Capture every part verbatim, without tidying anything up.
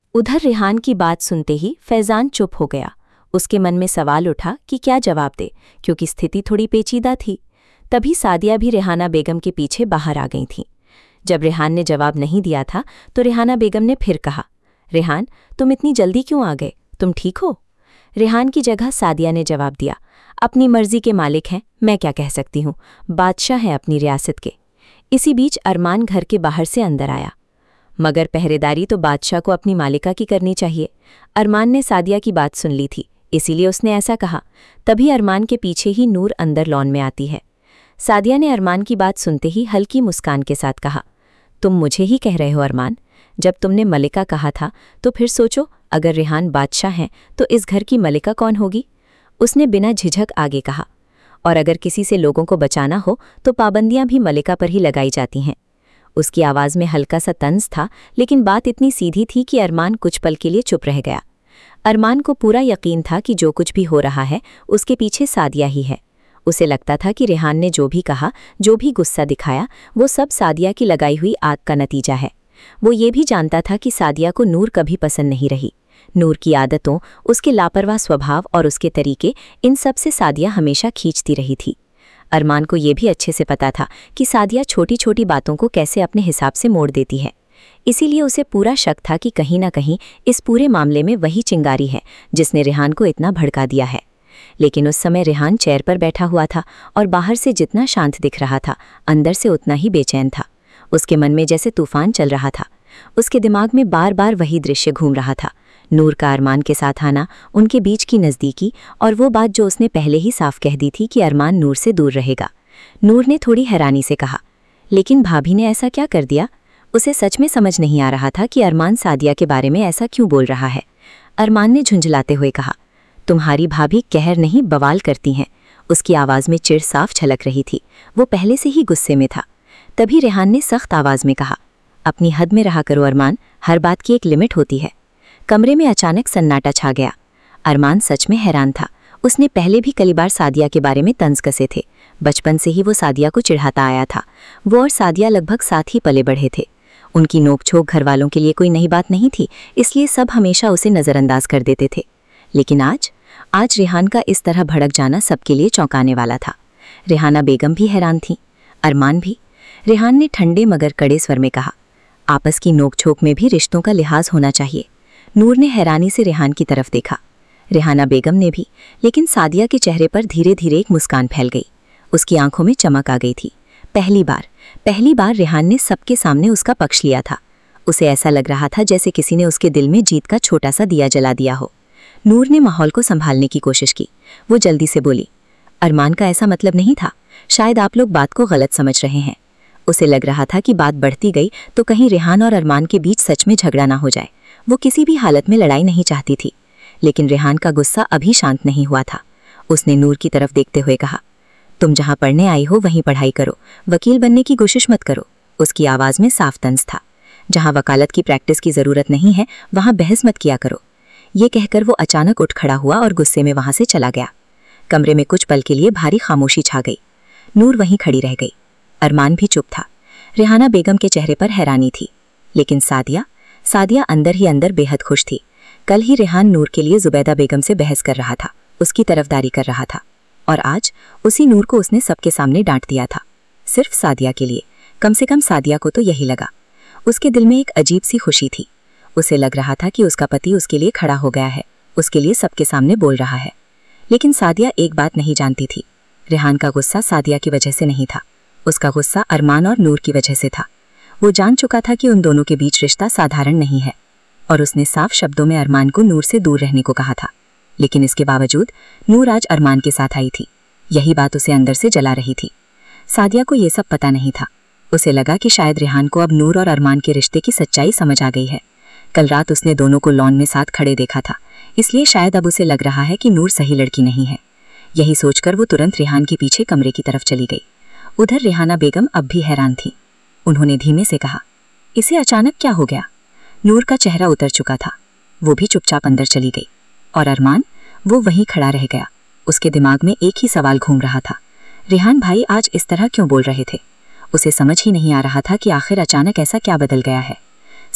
उधर रेहान की बात सुनते ही फैज़ान चुप हो गया। उसके मन में सवाल उठा कि क्या जवाब दे, क्योंकि स्थिति थोड़ी पेचीदा थी। तभी सादिया भी रेहाना बेगम के पीछे बाहर आ गई थीं। जब रेहान ने जवाब नहीं दिया था तो रेहाना बेगम ने फिर कहा, रेहान, तुम इतनी जल्दी क्यों आ गए? तुम ठीक हो? रेहान की जगह सादिया ने जवाब दिया, अपनी मर्जी के मालिक हैं, मैं क्या कह सकती हूँ, बादशाह हैं अपनी रियासत के। इसी बीच अरमान घर के बाहर से अंदर आया। मगर पहरेदारी तो बादशाह को अपनी मालिका की करनी चाहिए। अरमान ने सादिया की बात सुन ली थी, इसीलिए उसने ऐसा कहा। तभी अरमान के पीछे ही नूर अंदर लॉन में आती है। सादिया ने अरमान की बात सुनते ही हल्की मुस्कान के साथ कहा, तुम मुझे ही कह रहे हो अरमान? जब तुमने मलिका कहा था तो फिर सोचो, अगर रेहान बादशाह हैं तो इस घर की मलिका कौन होगी? उसने बिना झिझक आगे कहा, और अगर किसी से लोगों को बचाना हो तो पाबंदियां भी मलिका पर ही लगाई जाती हैं। उसकी आवाज़ में हल्का सा तंज था, लेकिन बात इतनी सीधी थी कि अरमान कुछ पल के लिए चुप रह गया। अरमान को पूरा यकीन था कि जो कुछ भी हो रहा है उसके पीछे सादिया ही है। उसे लगता था कि रेहान ने जो भी कहा, जो भी गुस्सा दिखाया, वो सब सादिया की लगाई हुई आग का नतीजा है। वो ये भी जानता था कि सादिया को नूर कभी पसंद नहीं रही। नूर की आदतों, उसके लापरवाह स्वभाव और उसके तरीके, इन सब से सादिया हमेशा खींचती रही थी। अरमान को ये भी अच्छे से पता था कि सादिया छोटी छोटी बातों को कैसे अपने हिसाब से मोड़ देती है। इसीलिए उसे पूरा शक था कि कहीं ना कहीं इस पूरे मामले में वही चिंगारी है जिसने रेहान को इतना भड़का दिया है। लेकिन उस समय रेहान चेयर पर बैठा हुआ था और बाहर से जितना शांत दिख रहा था, अंदर से उतना ही बेचैन था। उसके मन में जैसे तूफान चल रहा था। उसके दिमाग में बार बार वही दृश्य घूम रहा था, नूर का अरमान के साथ आना, उनके बीच की नज़दीकी, और वो बात जो उसने पहले ही साफ कह दी थी कि अरमान नूर से दूर रहेगा। नूर ने थोड़ी हैरानी से कहा, लेकिन भाभी ने ऐसा क्या कर दिया? उसे सच में समझ नहीं आ रहा था कि अरमान सादिया के बारे में ऐसा क्यों बोल रहा है। अरमान ने झुंझलाते हुए कहा, तुम्हारी भाभी कहर नहीं बवाल करती हैं। उसकी आवाज़ में चिढ़ साफ झलक रही थी। वो पहले से ही गुस्से में था। तभी रेहान ने सख्त आवाज़ में कहा, अपनी हद में रहा करो अरमान, हर बात की एक लिमिट होती है। कमरे में अचानक सन्नाटा छा गया। अरमान सच में हैरान था। उसने पहले भी कई बार सादिया के बारे में तंज कसे थे। बचपन से ही वो सादिया को चिढ़ाता आया था। वो और सादिया लगभग साथ ही पले बढ़े थे। उनकी नोकझोंक घर वालों के लिए कोई नई बात नहीं थी, इसलिए सब हमेशा उसे नज़रअंदाज कर देते थे। लेकिन आज आज रेहान का इस तरह भड़क जाना सबके लिए चौंकाने वाला था। रेहाना बेगम भी हैरान थी, अरमान भी। रेहान ने ठंडे मगर कड़े स्वर में कहा, आपस की नोकझोंक में भी रिश्तों का लिहाज होना चाहिए। नूर ने हैरानी से रेहान की तरफ देखा, रेहाना बेगम ने भी, लेकिन सादिया के चेहरे पर धीरे धीरे एक मुस्कान फैल गई। उसकी आंखों में चमक आ गई थी। पहली बार पहली बार रेहान ने सबके सामने उसका पक्ष लिया था। उसे ऐसा लग रहा था जैसे किसी ने उसके दिल में जीत का छोटा सा दिया जला दिया हो। नूर ने माहौल को संभालने की कोशिश की। वो जल्दी से बोली, अरमान का ऐसा मतलब नहीं था, शायद आप लोग बात को गलत समझ रहे हैं। उसे लग रहा था कि बात बढ़ती गई तो कहीं रेहान और अरमान के बीच सच में झगड़ा ना हो जाए। वो किसी भी हालत में लड़ाई नहीं चाहती थी। लेकिन रेहान का गुस्सा अभी शांत नहीं हुआ था। उसने नूर की तरफ देखते हुए कहा, तुम जहां पढ़ने आई हो वहीं पढ़ाई करो, वकील बनने की कोशिश मत करो। उसकी आवाज़ में साफ तंज था। जहां वकालत की प्रैक्टिस की ज़रूरत नहीं है वहां बहस मत किया करो। ये कहकर वो अचानक उठ खड़ा हुआ और गुस्से में वहां से चला गया। कमरे में कुछ पल के लिए भारी खामोशी छा गई। नूर वहीं खड़ी रह गई। अरमान भी चुप था। रेहाना बेगम के चेहरे पर हैरानी थी, लेकिन सादिया सादिया अंदर ही अंदर बेहद खुश थी। कल ही रेहान नूर के लिए जुबैदा बेगम से बहस कर रहा था, उसकी तरफदारी कर रहा था, और आज उसी नूर को उसने सबके सामने डांट दिया था, सिर्फ सादिया के लिए। कम से कम सादिया को तो यही लगा। उसके दिल में एक अजीब सी खुशी थी। उसे लग रहा था कि उसका पति उसके लिए खड़ा हो गया है, उसके लिए सबके सामने बोल रहा है। लेकिन सादिया एक बात नहीं जानती थी, रेहान का गुस्सा सादिया की वजह से नहीं था, उसका गुस्सा अरमान और नूर की वजह से था। वो जान चुका था कि उन दोनों के बीच रिश्ता साधारण नहीं है, और उसने साफ शब्दों में अरमान को नूर से दूर रहने को कहा था। लेकिन इसके बावजूद नूर आज अरमान के साथ आई थी। यही बात उसे अंदर से जला रही थी। सादिया को ये सब पता नहीं था। उसे लगा कि शायद रेहान को अब नूर और अरमान के रिश्ते की सच्चाई समझ आ गई है। कल रात उसने दोनों को लॉन में साथ खड़े देखा था, इसलिए शायद अब उसे लग रहा है कि नूर सही लड़की नहीं है। यही सोचकर वो तुरंत रेहान के पीछे कमरे की तरफ चली गई। उधर रेहाना बेगम अब भी हैरान थी। उन्होंने धीमे से कहा, इसे अचानक क्या हो गया? नूर का चेहरा उतर चुका था। वो भी चुपचाप अंदर चली गई। और अरमान, वो वहीं खड़ा रह गया। उसके दिमाग में एक ही सवाल घूम रहा था, रेहान भाई आज इस तरह क्यों बोल रहे थे? उसे समझ ही नहीं आ रहा था कि आखिर अचानक ऐसा क्या बदल गया है।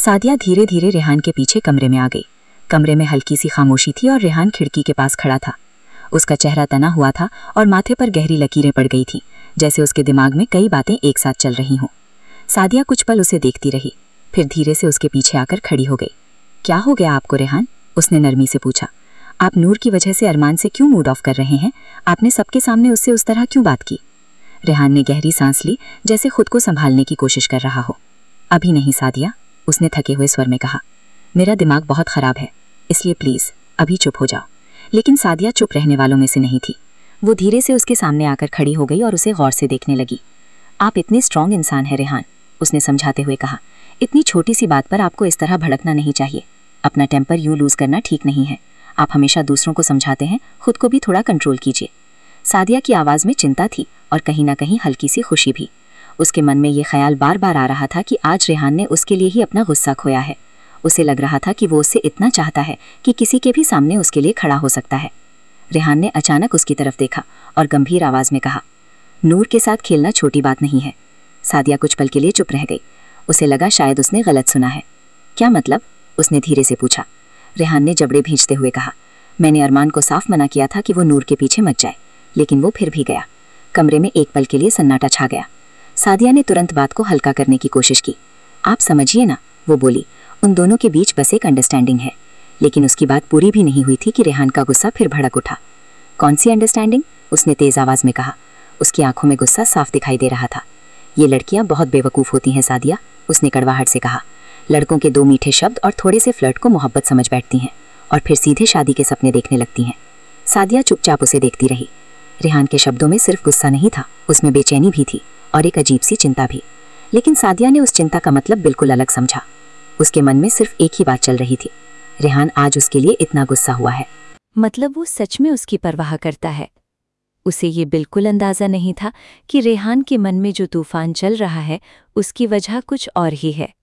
सादिया धीरे धीरे रेहान के पीछे कमरे में आ गई। कमरे में हल्की सी खामोशी थी और रेहान खिड़की के पास खड़ा था। उसका चेहरा तना हुआ था और माथे पर गहरी लकीरें पड़ गई थीं, जैसे उसके दिमाग में कई बातें एक साथ चल रही हों। सादिया कुछ पल उसे देखती रही, फिर धीरे से उसके पीछे आकर खड़ी हो गई। क्या हो गया आपको रेहान? उसने नरमी से पूछा। आप नूर की वजह से अरमान से क्यों मूड ऑफ कर रहे हैं? आपने सबके सामने उससे उस तरह क्यों बात की? रेहान ने गहरी सांस ली, जैसे खुद को संभालने की कोशिश कर रहा हो। अभी नहीं सादिया, उसने थके हुए स्वर में कहा। मेरा दिमाग बहुत खराब है, इसलिए प्लीज अभी चुप हो जाओ। लेकिन सादिया चुप रहने वालों में से नहीं थी। वो धीरे से उसके सामने आकर खड़ी हो गई और उसे गौर से देखने लगी। आप इतने स्ट्रांग इंसान हैं रेहान, उसने समझाते हुए कहा। इतनी छोटी सी बात पर आपको इस तरह भड़कना नहीं चाहिए। अपना टेम्पर यूं लूज करना ठीक नहीं है। आप हमेशा दूसरों को समझाते हैं, खुद को भी थोड़ा कंट्रोल कीजिए। सादिया की आवाज़ में चिंता थी और कहीं ना कहीं हल्की सी खुशी भी। उसके मन में ये ख्याल बार बार आ रहा था कि आज रेहान ने उसके लिए ही अपना गुस्सा खोया है। उसे लग रहा था कि वो उससे इतना चाहता है कि किसी के भी सामने उसके लिए खड़ा हो सकता है। रेहान ने अचानक उसकी तरफ देखा और गंभीर आवाज़ में कहा, नूर के साथ खेलना छोटी बात नहीं है। सादिया कुछ पल के लिए चुप रह गई। उसे लगा शायद उसने गलत सुना है। क्या मतलब? उसने धीरे से पूछा। रेहान ने जबड़े भींचते हुए कहा, मैंने अरमान को साफ मना किया था कि वो नूर के पीछे मत जाए, लेकिन वो फिर भी गया। कमरे में एक पल के लिए सन्नाटा छा गया। सादिया ने तुरंत बात को हल्का करने की कोशिश की। आप समझिए ना, वो बोली, उन दोनों के बीच बस एक अंडरस्टैंडिंग है। लेकिन उसकी बात पूरी भी नहीं हुई थी कि रेहान का गुस्सा फिर भड़क उठा। कौन सी अंडरस्टैंडिंग? उसने तेज आवाज़ में कहा। उसकी आंखों में गुस्सा साफ दिखाई दे रहा था। ये लड़कियां बहुत बेवकूफ़ होती हैं सादिया, उसने कड़वाहट से कहा। लड़कों के दो मीठे शब्द और थोड़े से फ्लर्ट को मोहब्बत समझ बैठती हैं और फिर सीधे शादी के सपने देखने लगती हैं। सादिया चुपचाप उसे देखती रही। रेहान के शब्दों में सिर्फ गुस्सा नहीं था, उसमें बेचैनी भी थी और एक अजीब सी चिंता भी। लेकिन सादिया ने उस चिंता का मतलब बिल्कुल अलग समझा। उसके मन में सिर्फ एक ही बात चल रही थी, रेहान आज उसके लिए इतना गुस्सा हुआ है, मतलब वो सच में उसकी परवाह करता है। उसे ये बिल्कुल अंदाज़ा नहीं था कि रेहान के मन में जो तूफान चल रहा है उसकी वजह कुछ और ही है।